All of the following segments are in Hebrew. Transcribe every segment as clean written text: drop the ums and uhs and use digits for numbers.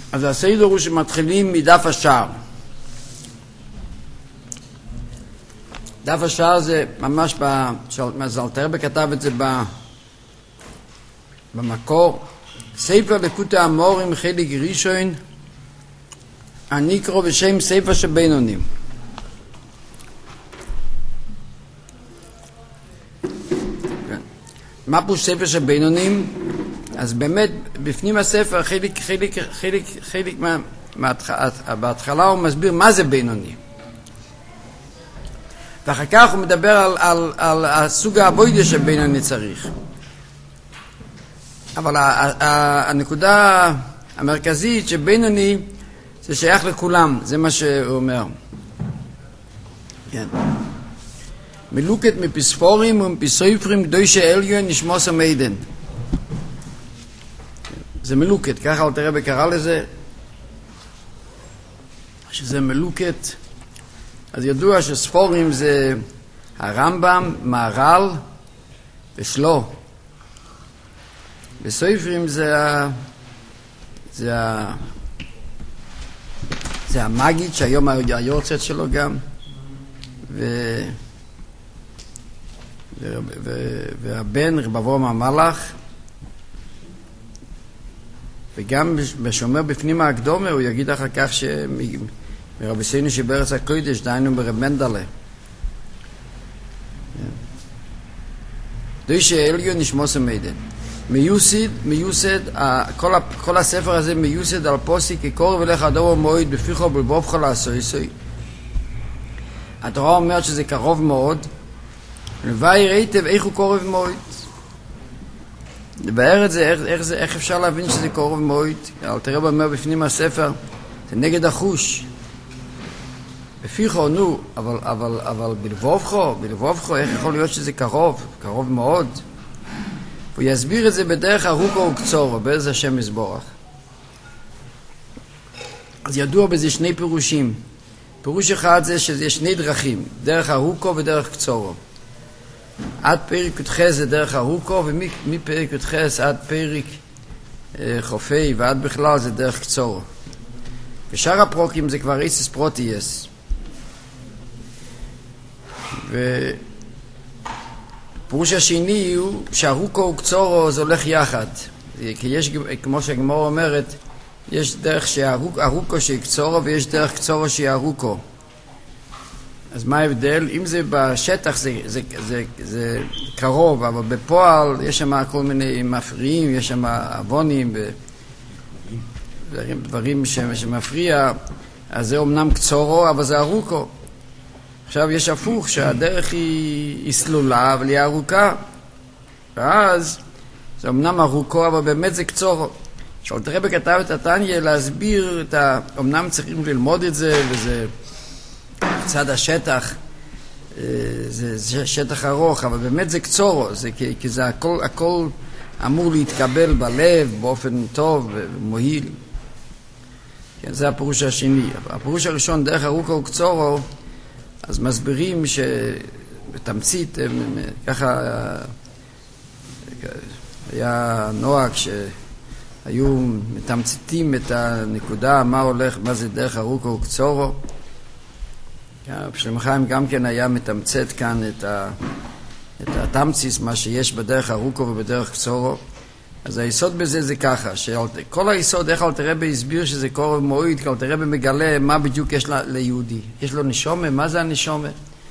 אז הסדר הוא שמתחילים מדף השער. דף השער זה ממש, אלתר רבי כתב את זה במקור. ספר לקוטי המורים חלק ראשון, הנקרא בשם ספר שבינונים. מה פירוש ספר שבינונים? אז באמת בפנים הספר חלק בהתחלה הוא מסביר מה זה בינוני, ואחר כך הוא מדבר על הסוג העבודה שבינוני צריך. אבל הנקודה המרכזית שבינוני זה שייך לכולם, זה מה שהוא אומר. כן. מלוקת מפספורים ומפסויפרים קדושי עליון נשמוס המיידן. זה מלוקת, ככה אלתר רבי קרא לזה, שזה מלוקת. אז ידוע שספורים זה הרמב"ם, מהר"ל ושלו. בסויפרים זה המגיד, שהיום היורצת שלו גם, והבן רב אברהם המלאך, וגם בשומר בפנים ההקדומה הוא יגיד אחר כך שמרבי סיינו שבארץ הקודש, דיינו ברב מנדלה. דוישי עליון נשמוס המיידן. מיוסד, כל הספר הזה מיוסד על פוסי כקורב אליך הדור המועד בפיחו בלבובך לעשויסוי. התורה אומרת שזה קרוב מאוד, ולוואי ראיתם איך הוא קורב מאוד. לבאר את זה, איך אפשר להבין שזה קרוב מאוד? אלתר רבי אומר בפנים הספר, זה נגד החוש. בפיחו, נו, אבל בלבובך, איך יכול להיות שזה קרוב מאוד? הוא יסביר את זה בדרך ארוכו וקצורו, באיזה השם יסבורך. אז ידוע בזה שני פירושים. פירוש אחד זה שיש שני דרכים, דרך ארוכו ודרך קצורו. עד פרק י"ח זה דרך ארוכו, ומפרק י"ח עד פרק חופי ועד בכלל זה דרך קצורו. ושאר הפרוקים זה כבר איסס פרוטייס. פירוש השני הוא שארוכו וקצורו זה הולך יחד, כי יש, כמו שהגמרא אומרת, יש דרך שארוכו שהיא קצורו ויש דרך קצורו שהיא ארוכו. אז מה ההבדל? אם זה בשטח זה קרוב, אבל בפועל יש שם כל מיני מפריעים, יש שם אבונים ודברים שמפריע, אז זה אומנם קצורו אבל זה ארוכו. עכשיו יש הפוך, שהדרך היא סלולה, אבל היא ארוכה. ואז זה אמנם ארוכו, אבל באמת זה קצורו. שאלתר רבי כתב את התניא להסביר אמנם צריכים ללמוד את זה, וזה צד השטח, זה שטח ארוך, אבל באמת זה קצורו, כי זה הכל אמור להתקבל בלב באופן טוב ומועיל. כן, זה הפירוש השני. הפירוש הראשון, דרך ארוכו וקצורו, אז מסבירים שבתמצית, ככה היה נוהג שהיו מתמציתים את הנקודה, מה הולך, מה זה דרך ארוכו וקצורו. שלמה חיים גם כן היה מתמצת כאן את התמציס, מה שיש בדרך ארוכו ובדרך קצורו. אז היסוד בזה זה ככה, שכל היסוד, איך אלתר רבי הסביר שזה קורב מועיד, כי אלתר רבי מגלה מה בדיוק יש ליהודי. יש לו נשומה, מה זה הנשומה?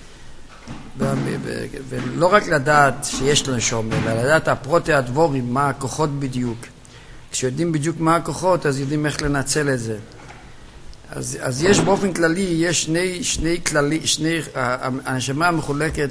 ולא רק לדעת שיש לו נשומה, אלא לדעת הפרוטי הדבורים, מה הכוחות בדיוק. כשיודעים בדיוק מה הכוחות, אז יודעים איך לנצל את זה. אז יש באופן כללי, יש שני כללי, הנשמה מחולקת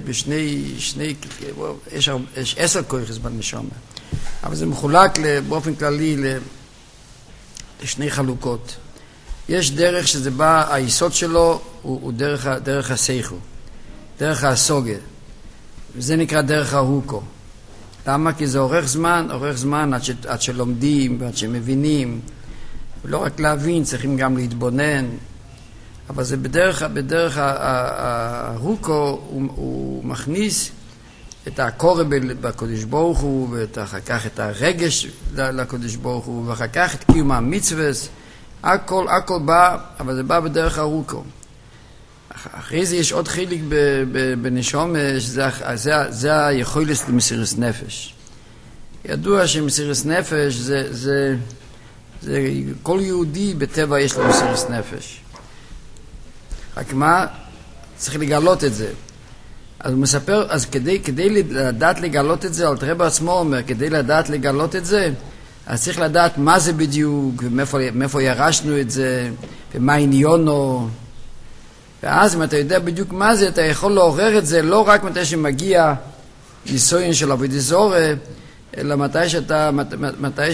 יש 10 כוחות בנשומה. אבל זה מחולק באופן כללי לשני חלוקות. יש דרך שזה בא, היסוד שלו הוא דרך הסייכו, דרך הסוגה, וזה נקרא דרך ההוקו. למה? כי זה אורך זמן עד שלומדים ועד שמבינים, ולא רק להבין, צריכים גם להתבונן, אבל זה בדרך ההוקו הוא מכניס את הקורב בקודש ברוך הוא, ואחר כך את הרגש לקודש ברוך הוא, ואחר כך את קיום המצווה, הכל בא, אבל זה בא בדרך ארוכו. אחרי זה יש עוד חלק בנשום, זה היכולת למסירות נפש. ידוע שמסירות נפש זה כל יהודי בטבע יש לו מסירות נפש. רק מה? צריך לגלות את זה. אז הוא מספר, אז כדי לדעת לגלות את זה, אלתר רבי עצמו אומר, כדי לדעת לגלות את זה, אז צריך לדעת מה זה בדיוק, ומאיפה ירשנו את זה, ומה עניונו. ואז אם אתה יודע בדיוק מה זה, אתה יכול לעורר את זה לא רק מתי שמגיע ניסיון של עבודת זרה, אלא מתי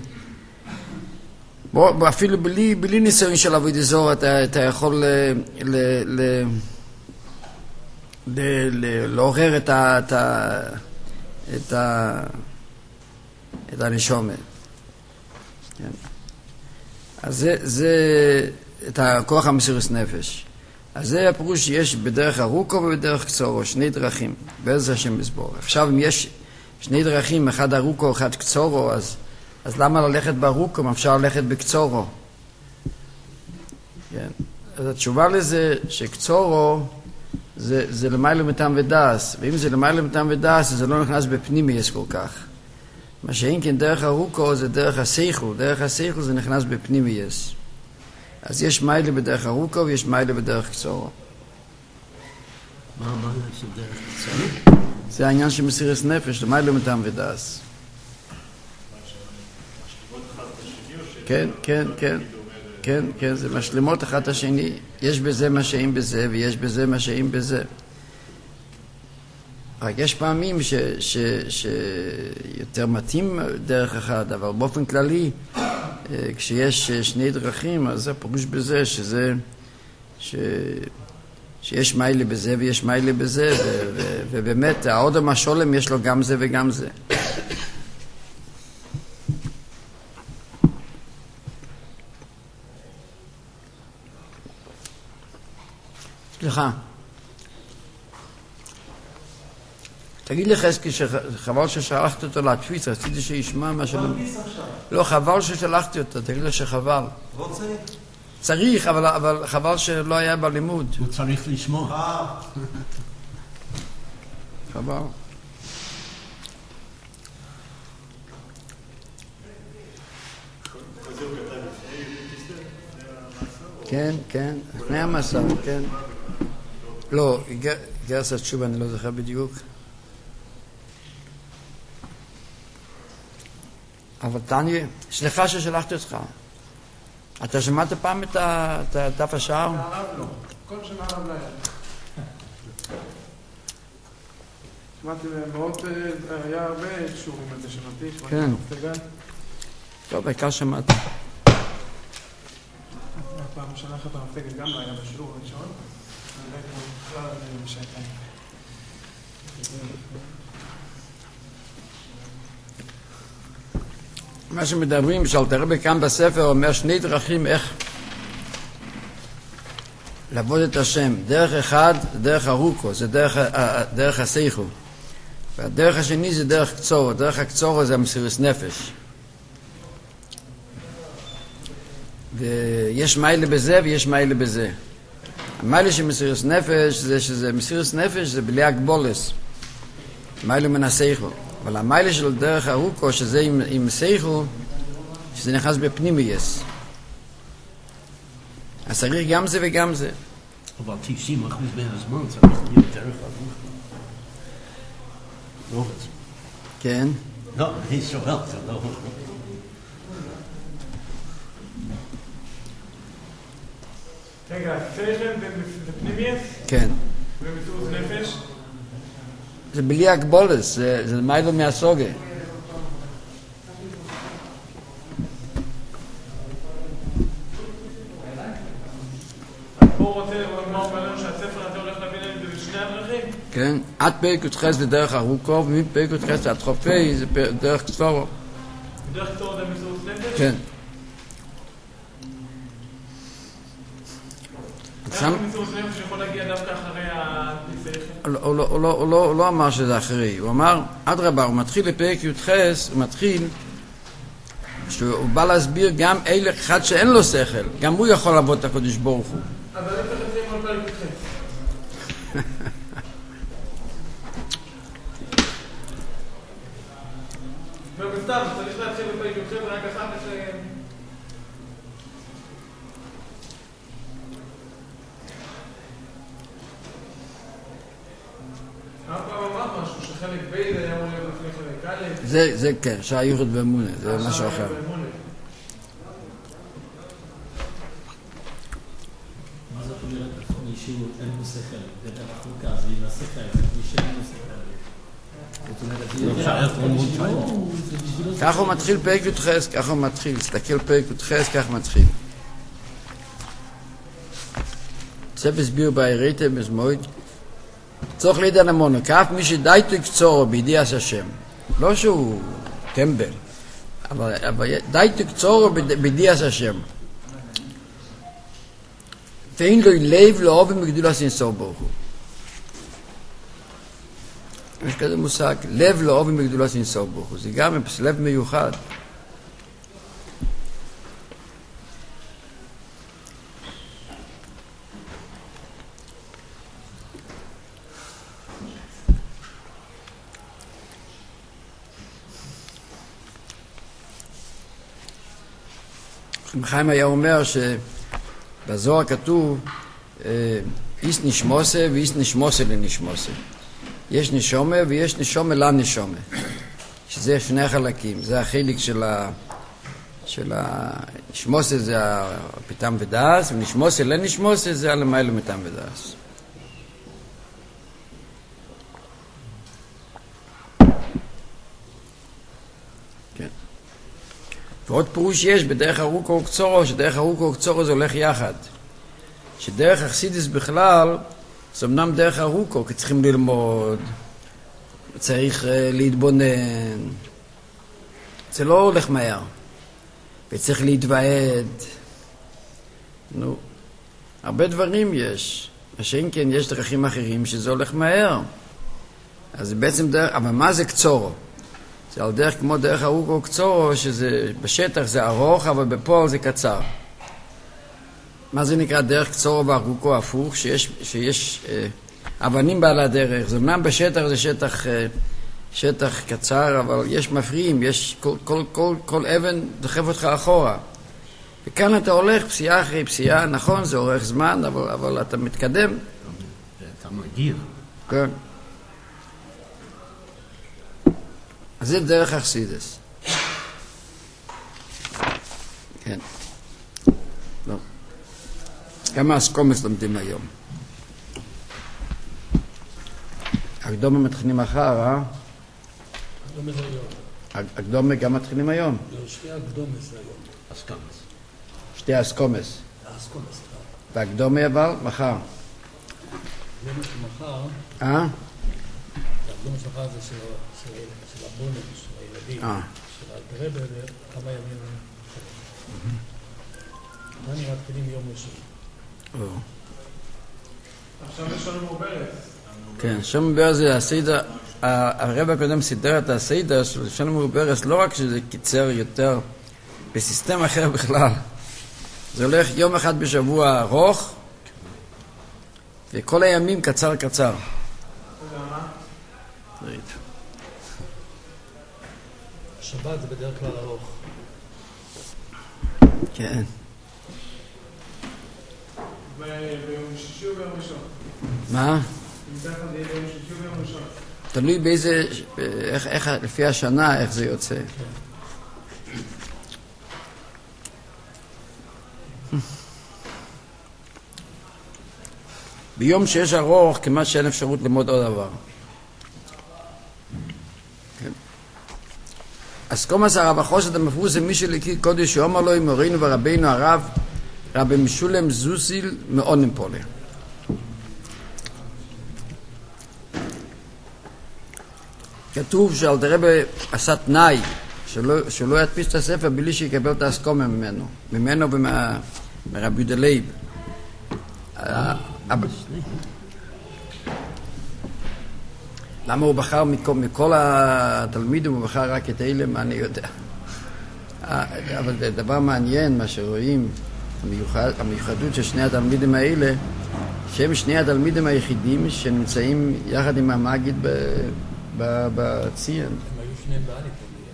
אפילו בלי ניסיון של עבודת זרה, אתה יכול לעורר את הנשומה. אז זה את הכוח המסירות נפש. אז זה הפירוש שיש בדרך ארוכו ובדרך קצורו, שני דרכים, בעזרת השם יסבור. עכשיו אם יש שני דרכים, אחד ארוכו, אחד קצורו, אז למה ללכת בארוכו אם אפשר ללכת בקצורו? כן. אז התשובה לזה שקצורו זה למעלה מטעם ודס, ואם זה למעלה מטעם ודס, זה לא נכנס בפנימייס כל כך. מה שאין כן דרך ארוכו זה דרך השכל, דרך השכל זה נכנס בפנימייס. אז יש מיילה בדרך ארוכו ויש מיילה בדרך קצורו. מה המיילה של דרך קצורו? זה העניין של מסירות נפש, למיילה מטעם ודס. כן, זה משלימות אחד השני. יש בזה מה שאין בזה ויש בזה מה שאין בזה. רק יש פעמים שיותר מתאים דרך אחד, אבל באופן כללי, כשיש שני דרכים, אז הפירוש בזה שיש מיילה בזה ויש מיילה בזה, ובאמת האודם השולם יש לו גם זה וגם זה. סליחה. תגיד לי חזקי שחבל ששלחתי אותו להקפיץ, רציתי שישמע מה שלא... לא, חבל ששלחתי אותו, תגיד לו שחבל. לא צריך. צריך, אבל חבל שלא היה בלימוד. הוא צריך לשמוע. חבל. כן, לפני המסע, כן. לא, גרסת תשובה, אני לא זוכר בדיוק. אבל תניה, סליחה ששלחתי אותך. אתה שמעת פעם את דף השער? לא, כל שנה הרב לא היה. שמעתי מאוד, היה הרבה קשורים על זה שמעתי. כן. טוב, בעיקר שמעתי. פעם שנה אחת המפתגת גם לא היה בשיעור הראשון. אני ראיתי בו בכלל בשעתיים. מה שמדברים, שאלתר רבי כאן בספר אומר שני דרכים איך לעבוד את השם. דרך אחד, דרך ארוכו, זה דרך השכל. והדרך השני זה דרך קצורו. דרך הקצורו זה המסירות נפש. ויש מיילה בזה ויש מיילה בזה. המיילה של מסירות נפש זה שזה מסירות נפש זה בלי הגבולס. מיילה מן השכל. אבל המיילה של דרך ארוכו שזה עם שכל שזה נכנס בפנימייס. אז צריך גם זה וגם זה. אבל 90% מהזמן צריך להיות דרך ארוכו. לא זה. כן. לא, אני שואל, זה לא. רגע, שכל בפנימייס? כן. ומסירות נפש? זה בלי הגבולס, זה מיילה מהסוגה. פה רוצה לומר בנו שהספר הזה הולך להביא להם בשני הדרכים? כן, עד פרק י"ח זה דרך ארוכו, ומפרק י"ח עד חופי זה דרך קצורו. דרך קצורו זה מסירות נפש? כן. איך מסירות נפש יכול להגיע דווקא אחרי השכל? הוא לא אמר שזה אחרי, הוא אמר, אדרבה, הוא מתחיל לפרק י"ח, הוא מתחיל שהוא בא להסביר גם אלה אחד שאין לו שכל, גם הוא יכול לעבוד את הקדוש ברוך הוא. אז אני צריך לצאים על פרק י"ח. ובסתם, צריך להתחיל בפרק י"ח ורק אחר כך... פעם אמרת משהו, שחלק בית היה אמור להיות לפני חלק א'. זה כן, שהייחוד ואמונה, זה משהו אחר. מה זאת אומרת, מישהו אין לו שכל, דרך החוקה, זה עם השכל, מי שאין לו שכל. ככה הוא מתחיל פרק י"ח, ככה הוא מתחיל, תסתכל פרק י"ח, ככה מתחיל. זה בסביר בעירייתא מזמויד. צורך לידע המונו, כאף מי שדייתו קצורו בידיעס השם. לא שהוא טמבל, אבל דייתו קצורו בידיעס השם. ואין לו לב לאהוב מגדולת אינסוף ברוך הוא. יש כזה מושג, לב לאהוב מגדולת אינסוף ברוך הוא. זה גם לב מיוחד. חיים היה אומר שבזוהר כתוב איס נשמוסה ואיס נשמוסה לנשמוסה. יש נשומה ויש נשומה לנשומה, שזה שני חלקים. זה החלק של הנשמוסה, זה הפיתם ודאס, ונשמוסה לנשמוסה זה הלמעלה מתם ודאס. ועוד פירוש יש בדרך ארוכו וקצורו, שדרך ארוכו וקצורו זה הולך יחד. שדרך החסידות בכלל, זה אמנם דרך ארוכו, כי צריכים ללמוד, צריך להתבונן. זה לא הולך מהר. וצריך להתוועד. נו, הרבה דברים יש. השאין כן יש דרכים אחרים שזה הולך מהר. אז זה בעצם דרך, אבל מה זה קצורו? זה על דרך כמו דרך ארוכו או קצורו, שזה בשטח זה ארוך, אבל בפועל זה קצר. מה זה נקרא דרך קצורו וארוכו הפוך? שיש אבנים בעל הדרך. זה אמנם בשטח זה שטח קצר, אבל יש מפריעים, יש כל אבן דוחף אותך אחורה. וכאן אתה הולך פסיעה אחרי פסיעה, נכון, זה אורך זמן, אבל אתה מתקדם. אתה מגיע. כן. אז זה דרך החסידות. כן. לא. כמה אסקומס לומדים היום? הקדומה מתחילים מחר, הקדומה זה היום. הקדומה גם מתחילים היום? לא, שתי הקדומה זה היום. אסקומס. שתי אסקומס. האסקומס, והקדומה אבל מחר. הקדומה של מחר, הקדומה של מחר זה של הבונן, של הילדים, של הגרבר, כמה ימים. ואני מתחילים יום ראשון. עכשיו יש לנו מעוברת. כן, שלמה ברס זה הסדר, הרב הקודם סידר את הסדר של שלמה ברס, לא רק שזה קיצר יותר בסיסטם אחר בכלל. זה הולך יום אחד בשבוע ארוך, וכל הימים קצר. למה? שבת זה בדרך כלל ארוך. כן. ביום שישי או ביום ראשון? מה? בדרך כלל זה יהיה ביום שישי או ביום ראשון? תלוי באיזה, איך, לפי השנה, איך זה יוצא. ביום שיש ארוך, כמעט שאין אפשרות ללמוד עוד דבר. כן. אז קומץ הרב החוסד המפרוס זה מי שלקי קודש שאומר לו עם מורינו ורבינו הרב רבי משולם זוסיל מאונם פולה. כתוב שאל תראה עשה תנאי שלא ידפיס את הספר בלי שיקבל את האסקומה ממנו ומרבי דלייב. למה הוא בחר מכל התלמידים, הוא בחר רק את אלה, מה אני יודע. אבל זה דבר מעניין, מה שרואים, המיוחדות של שני התלמידים האלה, שהם שני התלמידים היחידים שנמצאים יחד עם המגיד בציין. הם היו שניהם באליפות.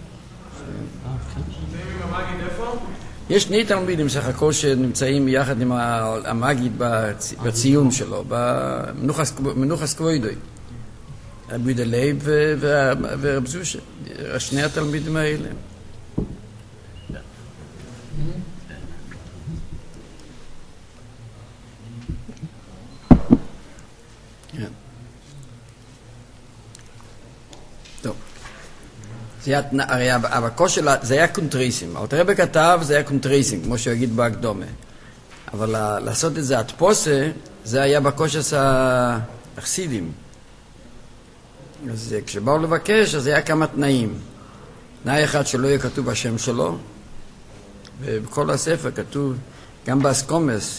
נמצאים עם המגיד איפה? יש שני תלמידים סך הכל שנמצאים יחד עם המגיד בציון שלו, במנוחס כבודוי. רבי דלייב ורב זושה, שני התלמידים האלה. טוב. הרי הבקוש שלה, זה היה קונטרייסים. אלתר רבי כתב, זה היה קונטרייסים, כמו שהוא יגיד בהקדומה. אבל לעשות את זה הדפוסה, זה היה בקוש עשה החסידים. אז כשבאו לבקש, אז היה כמה תנאים. תנאי אחד שלא יהיה כתוב השם שלו, ובכל הספר כתוב, גם באסקומס,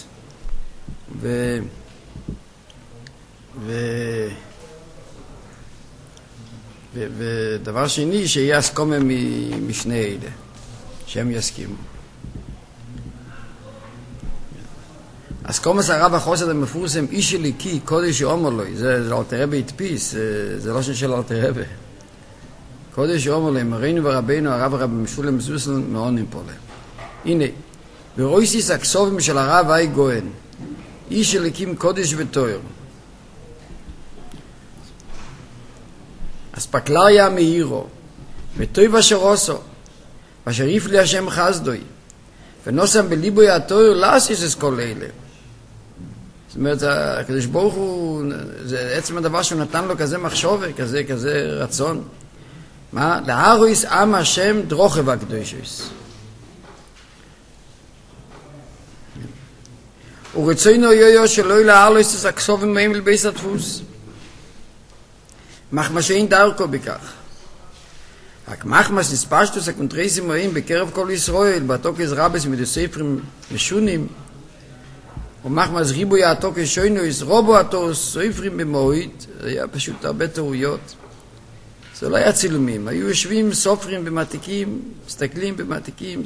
ודבר שני, שיהיה אסקומה משני אלה, שהם יסכימו. אסקומס הרב החוסד המפורסם, איש אליקי, קודש שאומר לו, זה אלתר רבי הדפיס, זה לא של אלתר רבי. קודש שאומר לו, מרינו ורבינו הרב משולם זוסל מעונים פולה. הנה, ברויסיס הכסובים של הרב אי גוהן, איש אליקים קודש ותואר. אז פקלריה מאירו, וטוב אשר עושו, ואשר יפלי השם חסדוי, ונוסם בליבוי התואר לעשיס את כל אלה. זאת אומרת, הקדוש ברוך הוא, זה עצם הדבר שהוא נתן לו כזה מחשוב, כזה רצון. מה? להרויס עם השם דרוכב הקדושוס. ורצוינו יויו שלא להרויס את הכסובים מהם לבייס הדפוס. מחמש אין דרכו בכך. רק מחמש נספשטוס הקונטרייסים מהם בקרב כל ישראל, בתוקס רבס מדוספרים משונים, ומחמש ריבוי התוקס שוינויס, רובו התוס, סופרים במועית, זה היה פשוט הרבה תאוריות. זה לא היה צילומים, היו יושבים סופרים במעתיקים, מסתכלים במעתיקים.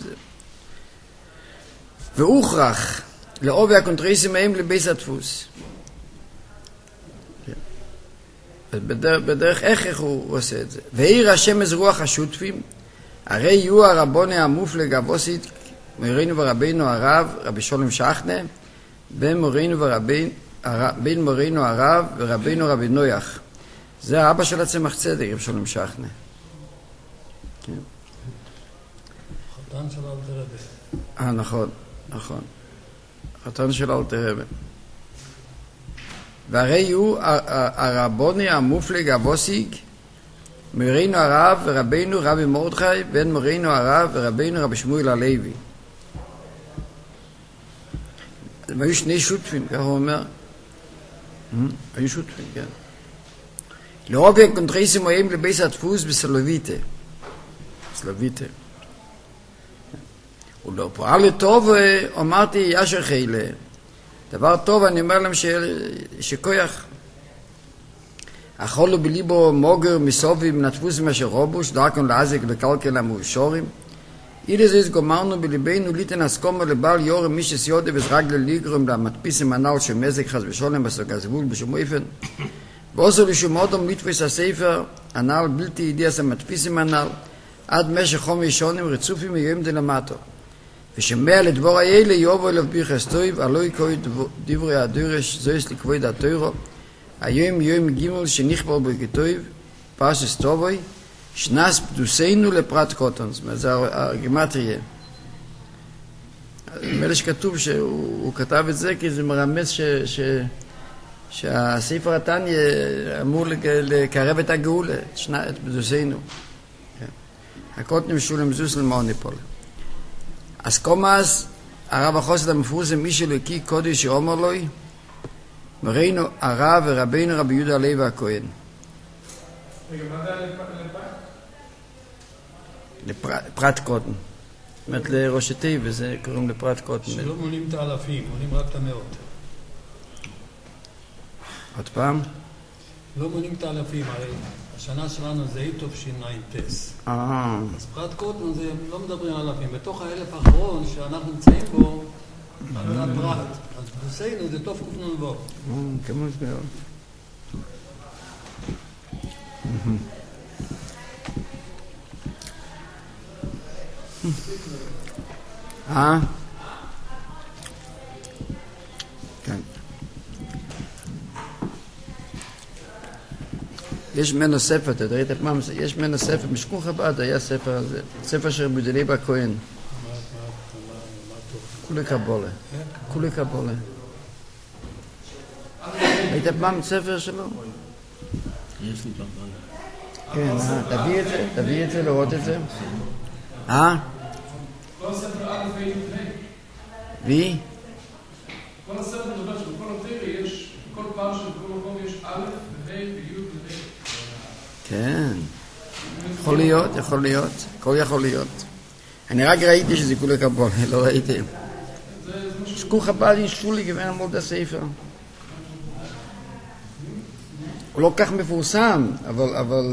והוכרח לעובי הקונטרייסים מהם לבייס הדפוס. בדרך איך הוא עושה את זה. והעיר השם אז רוח השותפים, הרי יהיו הרבוני המופלג אבוסית, מורינו ורבינו הרב, רבי שולם שחנה, בין מורינו הרב ורבינו רבי נויח. זה האבא של הצמח צדק, רבי שולם שחנה. חתן של אלתר רבי. נכון. חתן של אלתר רבי. והרי יהיו הרבוני המופלג אבוסיק, מורינו הרב ורבינו רבי מרדכי, בין מורינו הרב ורבינו רבי שמואל הלוי. הם היו שני שותפים, ככה הוא אומר. היו שותפים, כן. לעובי הקונטרייסים מהם לבייס הדפוס בסלוביטה. ולא פועל לטוב, אמרתי ישר חילה. דבר טוב, אני אומר להם שכויח. אכולו בליבו מוגר מסובים נתפוס מאשר רובוש, דרכון לעזק לקלקל המאושורים. אילי זה גומרנו בליבנו ליתן הסכומו לבעל יורם מי שסיודה וזרגלה ליגרום למדפיסים הנ"ל של מזק חס ושולם בסוג הזבול בשום אופן. ועוזר לשום אודם לתפוס הספר הנ"ל בלתי ידיעס המדפיסים הנ"ל עד משך חומי שונים רצופים מיום דלמטו. ושמע לדבור האלה יובו אליו ביחס טוב, אלוי כוי דברי הדורש זויס לכבוד התוירו, היום יום גימל שנכבר בו כטוב, פרשס טובוי, שנס פדוסינו לפרט קוטון. זאת אומרת, זה הגימטריה. מלא שכתוב שהוא כתב את זה, כי זה מרמז שהספר התניא אמור לקרב את הגאולה, את פדוסינו. הקוטנים שולם זוסל מאוניפול. אז קומאס, הרב החוסד המפורסם, איש אלוקי קודש שאומר לו, מורינו הרב ורבינו רבי יהודה הלוי הכהן. רגע, מה זה לפרט קוטן. זאת אומרת לראשי תיב, וזה קוראים לפרט קוטן. שלא מונים את האלפים, מונים רק את המאות. עוד פעם? לא מונים את האלפים, הרי השנה שלנו זה איתוף ש"ס. אז פרט קוטן זה לא מדברים עליו. בתוך האלף האחרון שאנחנו נמצאים בו, זה הפרט. אז בסיינו זה טוב קופנון. כמו זה מאוד. כן. יש ממנו ספר, אתה ראית פעם, יש ממנו ספר, משכון חב"ד היה ספר הזה, ספר של רבי דליבה כהן. כולי קבולה. כולי קבולה. ראית פעם ספר שלו? יש לי פעם. כן, תביא את זה, לראות את זה. כל הספר א' וי' וי? כל הספר מדבר שבכל התורה יש, בכל פעם של כל מקום יש א' וי' וי'. כן. יכול להיות. הכל יכול להיות. אני רק ראיתי שזה כולי קבולה, לא ראיתי. משכון חב"ד אישרו לי גוון עמוד הספר. הוא לא כך מפורסם, אבל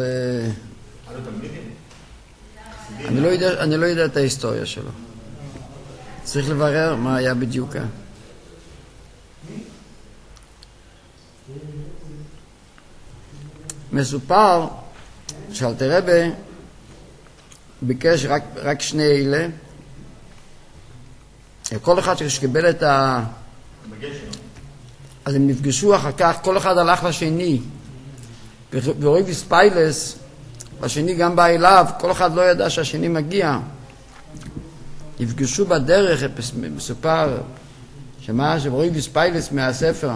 אני לא יודע את ההיסטוריה שלו. צריך לברר מה היה בדיוק. מסופר שאלתר רבי ביקש רק שני אלה, כל אחד שקיבל את אז הם נפגשו אחר כך, כל אחד הלך לשני, ורויבי ספיילס, השני גם בא אליו, כל אחד לא ידע שהשני מגיע. נפגשו בדרך, מסופר, שרויבי ספיילס מהספר.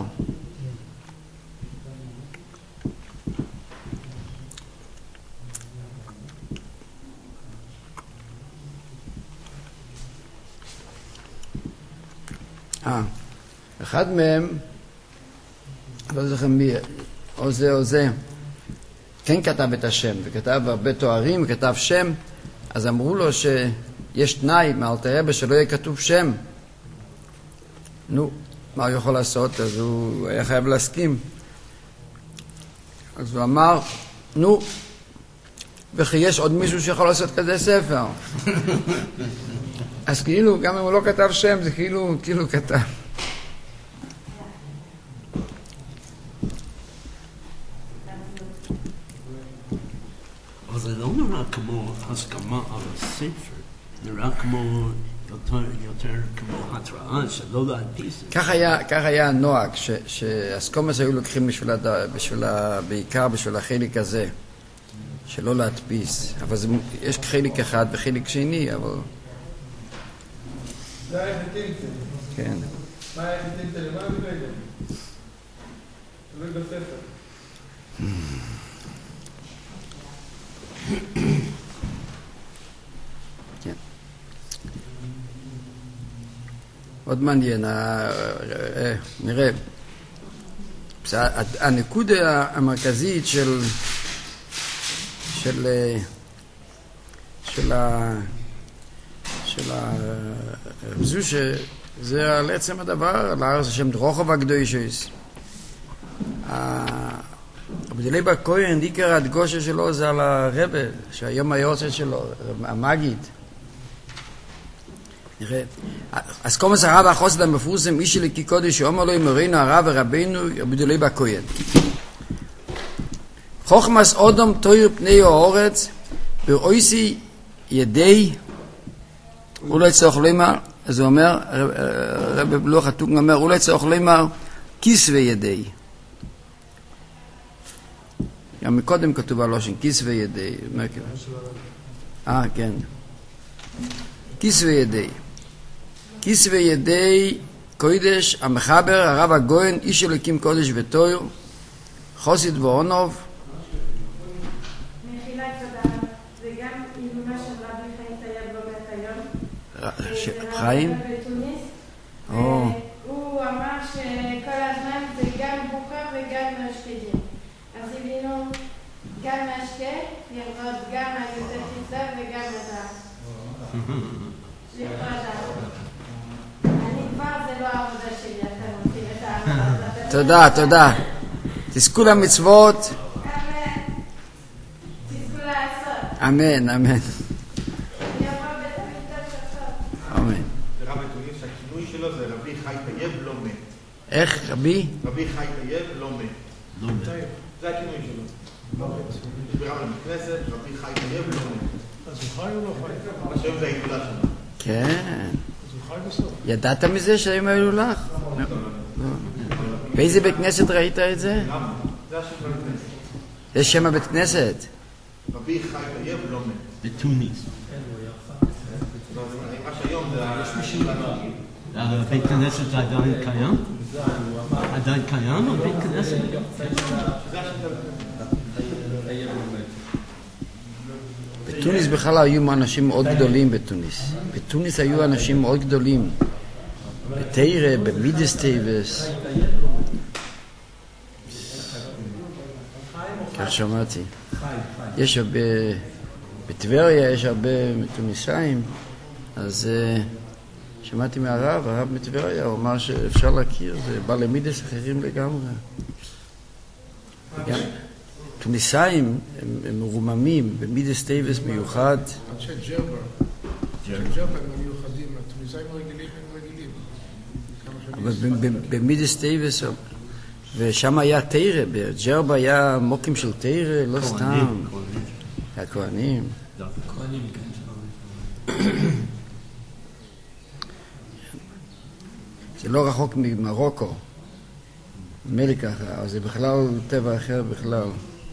אחד מהם, לא זוכר מי, או זה, כן כתב את השם, וכתב הרבה תוארים, וכתב שם, אז אמרו לו שיש תנאי מאלתר רבי שלא יהיה כתוב שם. נו, מה הוא יכול לעשות? אז הוא היה חייב להסכים. אז הוא אמר, נו, וכי יש עוד מישהו שיכול לעשות כזה ספר. אז כאילו, גם אם הוא לא כתב שם, זה כאילו כתב. אבל זה לא נראה כמו הסכמה על הספר, נראה כמו יותר כמו התראה שלא להדפיס. כך היה הנוהג, שהסכומס היו לוקחים בעיקר בשביל החלק הזה, שלא להדפיס. אבל יש חלק אחד וחלק שני, אבל... זה היה חטינצה. כן. מה היה חטינצה? למה אני לא יודע? תלוי בספר. כן. עוד מעניין, נראה. הנקודה המרכזית של זו שזה על עצם הדבר, על הארץ השם דרוכוב הקדושים. רבי דליבה כהן, עיקר הדגושה שלו זה על הרבי, שהיום היורצייט שלו, המגיד. נראה. אז קומץ הרב החוסד המפורסם, אישי לקי קודש, שאומר לו אמרינו הרב ורבינו רבי דליבה כהן. חוכמס אודום תויר פני האורץ, באויסי ידי, אולי צריך לומר, אז הוא אומר, רבי בלוח התוקן אומר, אולי צריך לומר, כיסווי ידי. גם מקודם כתוב על לושן, כיסווי ידי. כן. כיסווי ידי. כיסווי ידי קודש, המחבר, הרב הגויין, איש אלוקים קודש ותויר, חוסית ואונוב. מחילה תודה, וגם אמא של רבי חיים טייב לא מת היום. חיים? הוא אמר שכל הזמן זה גם בוקה וגם שקדים. אז הבינו גם משקה, ירד גם היותר חיצה וגם הדעת. אני כבר זה לא העבודה שלי, אתה נותן את העבודה. תודה. תזכו למצוות. אמן, אמן. היא אמרה בית המקדש עכשיו. אמן. זה רב בתוניס שהכינוי שלו זה רבי חי טייב לא מת. איך, רבי? רבי חי טייב לא מת. לא מת. זה הכינוי שלו. יש ברב בכנסת, רבי חי טייב לא מת. אז הוא חי או לא חי? מה שהיום זה ההילולה שלו. כן. אז הוא חי בסוף. ידעת מזה שהיום היו לך? באיזה בית כנסת ראית את זה? למה? זה השם של הכנסת. זה שם הבית כנסת. רבי חי טייב לא מת. בתוניס. מה שהיום זה ההילולה. בית כנסת עדיין קיים? עדיין קיים או בית כנסת? בתוניס בכלל היו אנשים מאוד גדולים בתוניס. בתוניס היו אנשים מאוד גדולים. בתיירה, במידס טייבס. כך שמעתי. יש הרבה, בטבריה יש הרבה תוניסאים, אז שמעתי מהרב, הרב מטבריה, הוא אמר שאפשר להכיר, זה בא למידס אחרים לגמרי. גם תוניסאים הם מרוממים, במידס טייבס מיוחד. אנשי ג'רבה. ג'רבה הם מיוחדים, התוניסאים הרגילים הם רגילים. אבל במידס טייבס, ושם היה תירה, בג'רבה היה מוקים של תירה, לא סתם. היה כהנים. כהנים, כן. זה לא רחוק ממרוקו. נדמה לי ככה, אבל זה בכלל טבע אחר בכלל.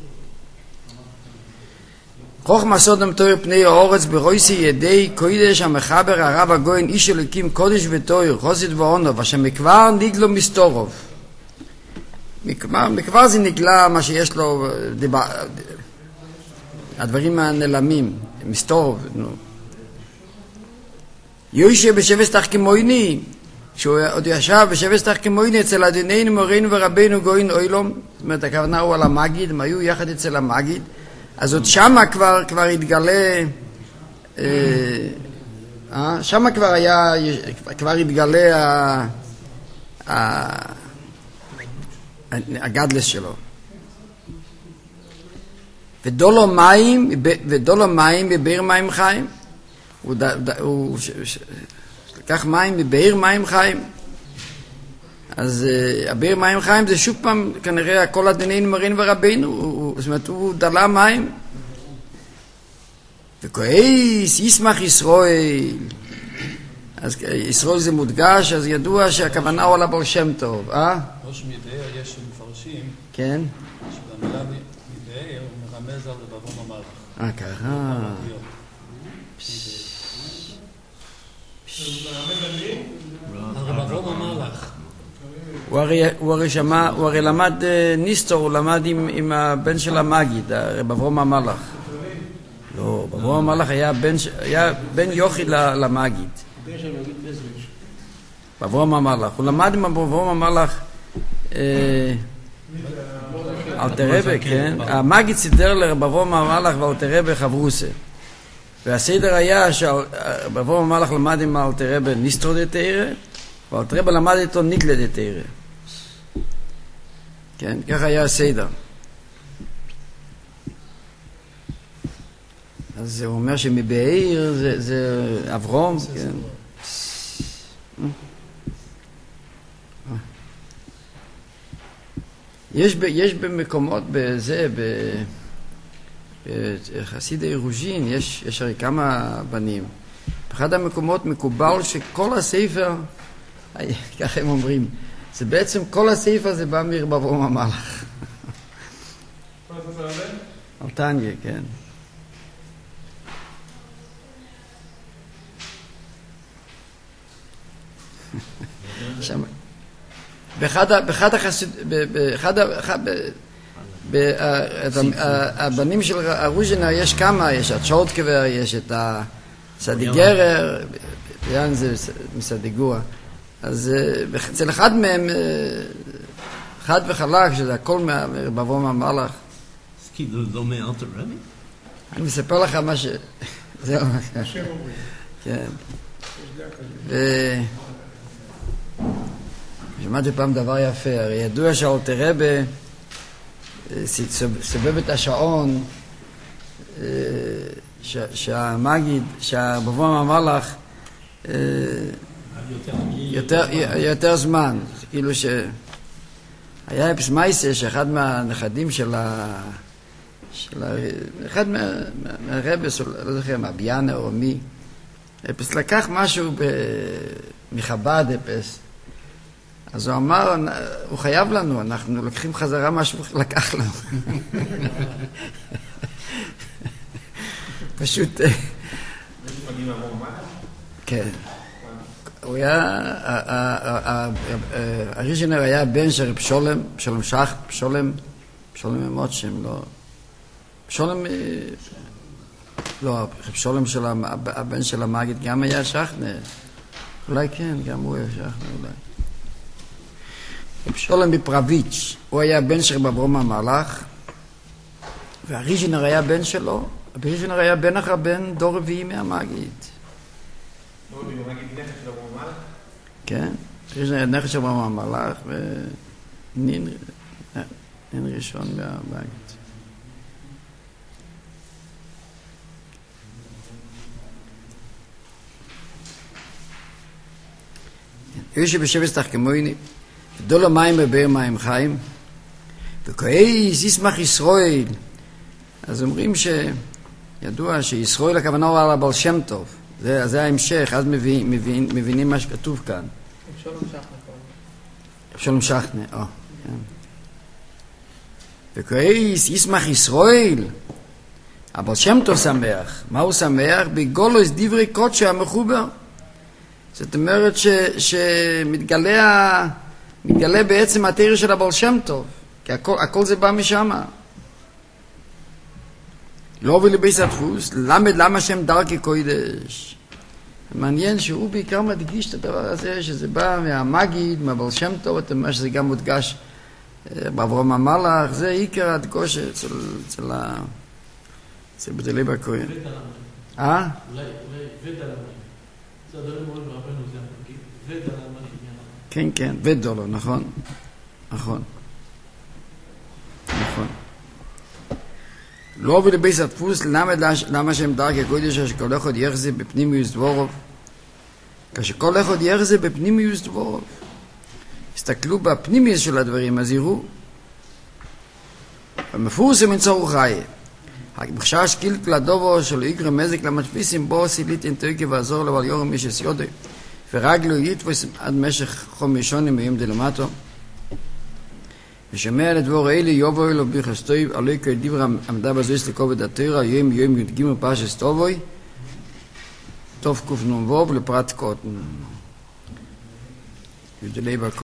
חוכמה סודם תואר פני האורץ ברויסי ידי קודש המחבר הרב הגוין איש אלוקים קודש ותואר חוסית ועונו ושם מכבר נגלו מסתורוב. מכבר זה נגלה מה שיש לו, הדברים הנעלמים, מסתורוב. יוישה בשבס תחכמויני, כשהוא עוד ישב בשבס תחכמויני אצל אדוננו מורינו ורבינו גוין אוילום, זאת אומרת הכוונה הוא על המגיד, הם היו יחד אצל המגיד, אז עוד שמה כבר התגלה, שמה כבר התגלה הגדלס שלו. ודולו מים בבאר מים חיים, הוא לקח מים מבאר מים חיים. אז הבאר מים חיים זה שוב פעם כנראה כל אדוננו מורינו ורבינו, זאת אומרת הוא דלה מים. וכועס ישמח ישראל, אז ישראל זה מודגש, אז ידוע שהכוונה הוא על הבעל שם טוב. ראש מבאר יש מפרשים, כן? שבמילה מבאר הוא מרמז על לבבון המלך. ככה. על לבבון המלך. הוא הרי למד ניסטור, הוא למד עם הבן של המגיד, רב אברהם המלך. לא, רב אברהם המלך היה בן יוכי למגיד. רב אברהם המלך. הוא למד עם רב אברהם המלך אלתר רבי, כן? המגיד סידר לרב אברהם המלך ואלתר רבי חברוסה. והסדר היה שרב אברהם המלך למד עם אלתר רבי ניסטור דתירה, ואלתר רבי למד איתו ניגלה דתירה. כן, ככה היה הסדר. אז הוא אומר שמבאר זה אברום, כן. יש במקומות בזה, בחסידי רוז'ין, יש הרי כמה בנים. באחד המקומות מקובל שכל הספר, ככה הם אומרים, זה בעצם כל הספר זה בא מרב אברהם המלך. כל הספר הזה? על תניא, כן. שם, באחד הבנים של הרוז'ינר יש כמה, יש את שורטקבר, יש את הסדיגרר, ביאן זה מסדיגורה. אז אצל אחד מהם, חד וחלק, שזה הכל מרב אברהם המלך. אז כאילו לא מאלתר רבי? אני מספר לך מה ש... זהו. כן. שמעתי פעם דבר יפה, הרי ידוע שאלתר רבי סובב את השעון שהמגיד, שהבבום המלאך יותר זמן, כאילו היה אפס מייסה שאחד מהנכדים של אחד מהרבס, לא זוכר, מהביאנה או מי, אפס לקח משהו מחב"ד אפס, אז הוא אמר, הוא חייב לנו, אנחנו לוקחים חזרה משהו לקח לנו. פשוט... כן. הוא היה... הריז'נר היה בן של רב שולם, שלום שח, שולם ממות שם, לא... שולם... לא, רב שולם של הבן של המגיד גם היה שחנה. אולי כן, גם הוא היה שחנה אולי. רב שולם בפרביץ', הוא היה בן של רב אברום המלאך, והריז'נר היה בן שלו, הריז'נר היה בן אחר בן דור רביעי מהמגיד. דור רביעי מהמגיד נכד של אברום המלאך? כן, הריז'נר היה נכד של אברום המלאך, ונין ראשון מהמגיד. יושב בשבס תחכמויני, גדול המים בבאר מים חיים, וכאיס ישמח ישראל. אז אומרים שידוע שישראל הכוונה הוא על הבעל שם טוב, זה ההמשך, אז מבינים מה שכתוב כאן. אבשלום שחנה, כן. וכאיס ישמח ישראל, הבעל שם טוב שמח. מה הוא שמח? בגולוס דברי קודשא המחובר. זאת אומרת שמתגלה בעצם התורה של הבעל שם טוב, כי הכל זה בא משם. לא הוביל לבייס הדפוס, למה שם דרכי קודש. מעניין שהוא בעיקר מדגיש את הדבר הזה, שזה בא מהמגיד, מהבעל שם טוב, אתה אומר שזה גם מודגש באברום המלאך, זה עיקר הדגוש אצל בדלי בכהן. אולי ודע למה. זה הדברים אומרים רבנו, זה המגיד, ודע למה שעניין. כן, ודע לו, נכון. לא הוביל לבייס הדפוס, למה שם דרכי קודש, שכל אחד יחזה בפנימיוס דבורוב. כשכל אחד יחזה בפנימיוס דבורוב. הסתכלו בפנימיוס של הדברים, אז יראו. המפורסם אין צורך חי. בחשש קיל כלדובו של איקרא מזק למשפיסים בו סילית אינטויקי ועזור לו על יורם מישס יודי. ורגלו יתפוס עד משך חום ראשונים מהם דלמטו. ושמע לדבור אלה יובוי לו ביחסטוי עלי כדיבר עמדה בזויס לכובד התירה יום י"ג פרשס טובוי טוב קנ"ו לפרט קוטן. יודלי